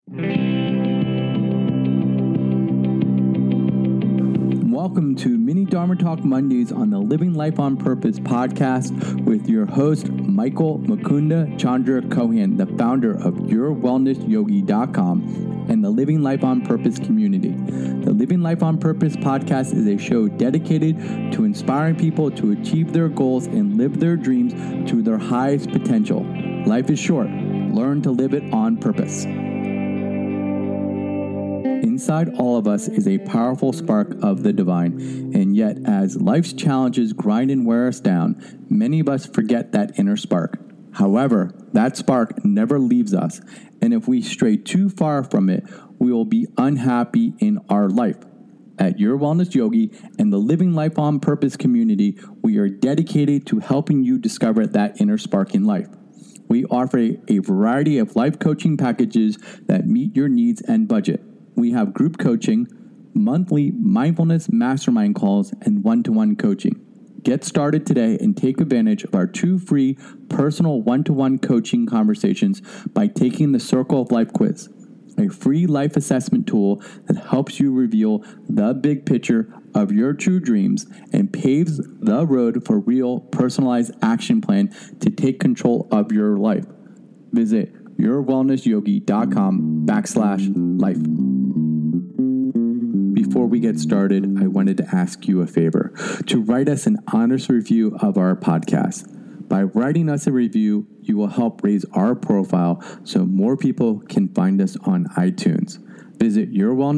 Welcome to Mini Dharma Talk Mondays on the Living Life on Purpose podcast with your host, Michael Mukunda Chandra Kohan, the founder of YourWellnessYogi.com and the Living Life on Purpose community. The Living Life on Purpose podcast is a show dedicated to inspiring people to achieve their goals and live their dreams to their highest potential. Life is short. Learn to live it on purpose. Inside all of us is a powerful spark of the divine, and yet as life's challenges grind and wear us down, many of us forget that inner spark. However, that spark never leaves us, and if we stray too far from it, we will be unhappy in our life. At Your Wellness Yogi and the Living Life on Purpose community, we are dedicated to helping you discover that inner spark in life. We offer a variety of life coaching packages that meet your needs and budget. We have group coaching, monthly mindfulness mastermind calls, and one-to-one coaching. Get started today and take advantage of our 2 free personal one-to-one coaching conversations by taking the Circle of Life quiz, a free life assessment tool that helps you reveal the big picture of your true dreams and paves the road for real personalized action plan to take control of your life. Visit YourWellnessYogi.com/life. Before we get started, I wanted to ask you a favor, to write us an honest review of our podcast. By writing us a review, you will help raise our profile so more people can find us on iTunes. Visit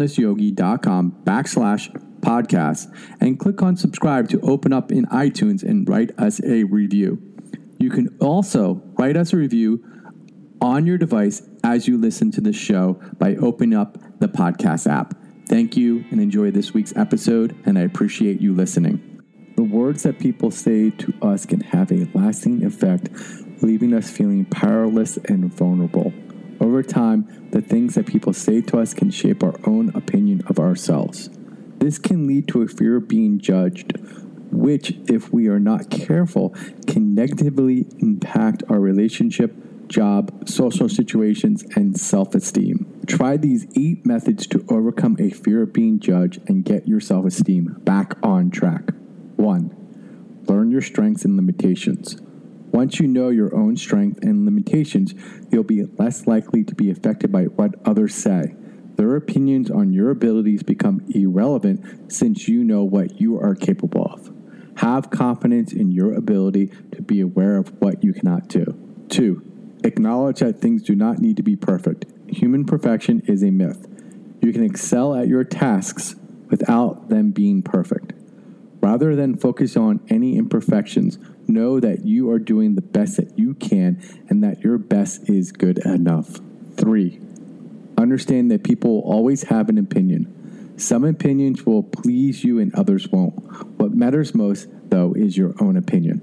YourWellnessYogi.com/podcast and click on subscribe to open up in iTunes and write us a review. You can also write us a review on your device as you listen to the show by opening up the podcast app. Thank you and enjoy this week's episode, and I appreciate you listening. The words that people say to us can have a lasting effect, leaving us feeling powerless and vulnerable. Over time, the things that people say to us can shape our own opinion of ourselves. This can lead to a fear of being judged, which, if we are not careful, can negatively impact our relationship, job, social situations, and self-esteem. Try these 8 methods to overcome a fear of being judged and get your self-esteem back on track. 1. Learn your strengths and limitations. Once you know your own strengths and limitations, you'll be less likely to be affected by what others say. Their opinions on your abilities become irrelevant since you know what you are capable of. Have confidence in your ability to be aware of what you cannot do. 2. Acknowledge that things do not need to be perfect. Human perfection is a myth. You can excel at your tasks without them being perfect. Rather than focus on any imperfections, know that you are doing the best that you can and that your best is good enough. 3. Understand that people will always have an opinion. Some opinions will please you and others won't. What matters most, though, is your own opinion.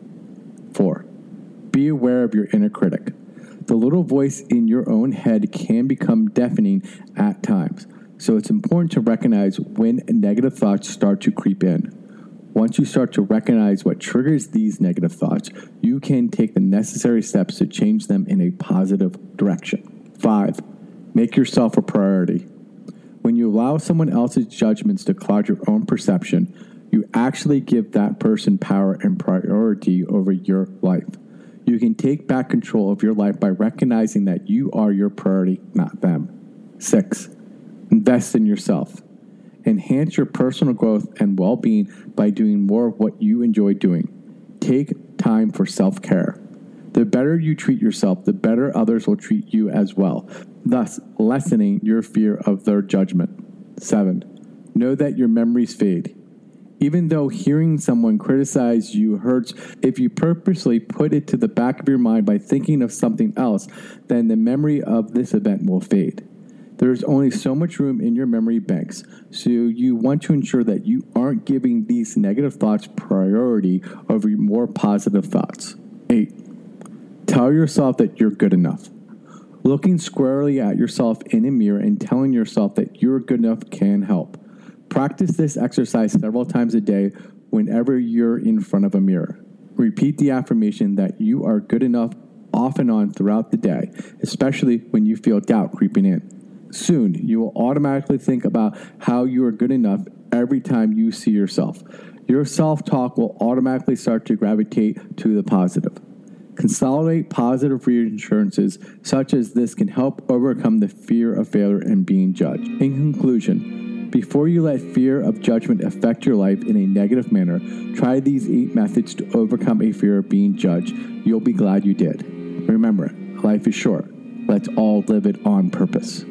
4. Be aware of your inner critic. The little voice in your own head can become deafening at times, so it's important to recognize when negative thoughts start to creep in. Once you start to recognize what triggers these negative thoughts, you can take the necessary steps to change them in a positive direction. 5. Make yourself a priority. When you allow someone else's judgments to cloud your own perception, you actually give that person power and priority over your life. You can take back control of your life by recognizing that you are your priority, not them. 6. Invest in yourself. Enhance your personal growth and well-being by doing more of what you enjoy doing. Take time for self-care. The better you treat yourself, the better others will treat you as well, thus lessening your fear of their judgment. 7. Know that your memories fade. Even though hearing someone criticize you hurts, if you purposely put it to the back of your mind by thinking of something else, then the memory of this event will fade. There is only so much room in your memory banks, so you want to ensure that you aren't giving these negative thoughts priority over more positive thoughts. 8. Tell yourself that you're good enough. Looking squarely at yourself in a mirror and telling yourself that you're good enough can help. Practice this exercise several times a day whenever you're in front of a mirror. Repeat the affirmation that you are good enough off and on throughout the day, especially when you feel doubt creeping in. Soon, you will automatically think about how you are good enough every time you see yourself. Your self-talk will automatically start to gravitate to the positive. Consolidate positive reassurances such as this can help overcome the fear of failure and being judged. In conclusion, before you let fear of judgment affect your life in a negative manner, try these 8 methods to overcome a fear of being judged. You'll be glad you did. Remember, life is short. Let's all live it on purpose.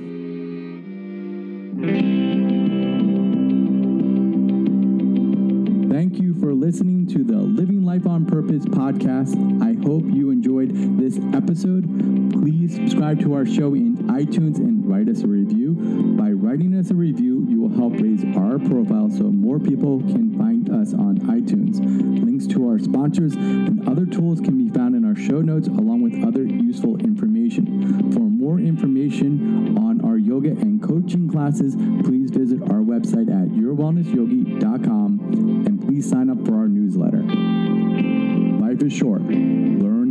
Thank you for listening to the Living Life on Purpose podcast. I hope you enjoyed this episode. Please subscribe to our show in iTunes and write us a review. By writing us a review, you will help raise our profile so more people can find us on iTunes. Links to our sponsors and other tools can be found in our show notes along with other useful information. For more information on our yoga and coaching classes, please visit our website at yourwellnessyogi.com and please sign up for our newsletter. Life is short. Learn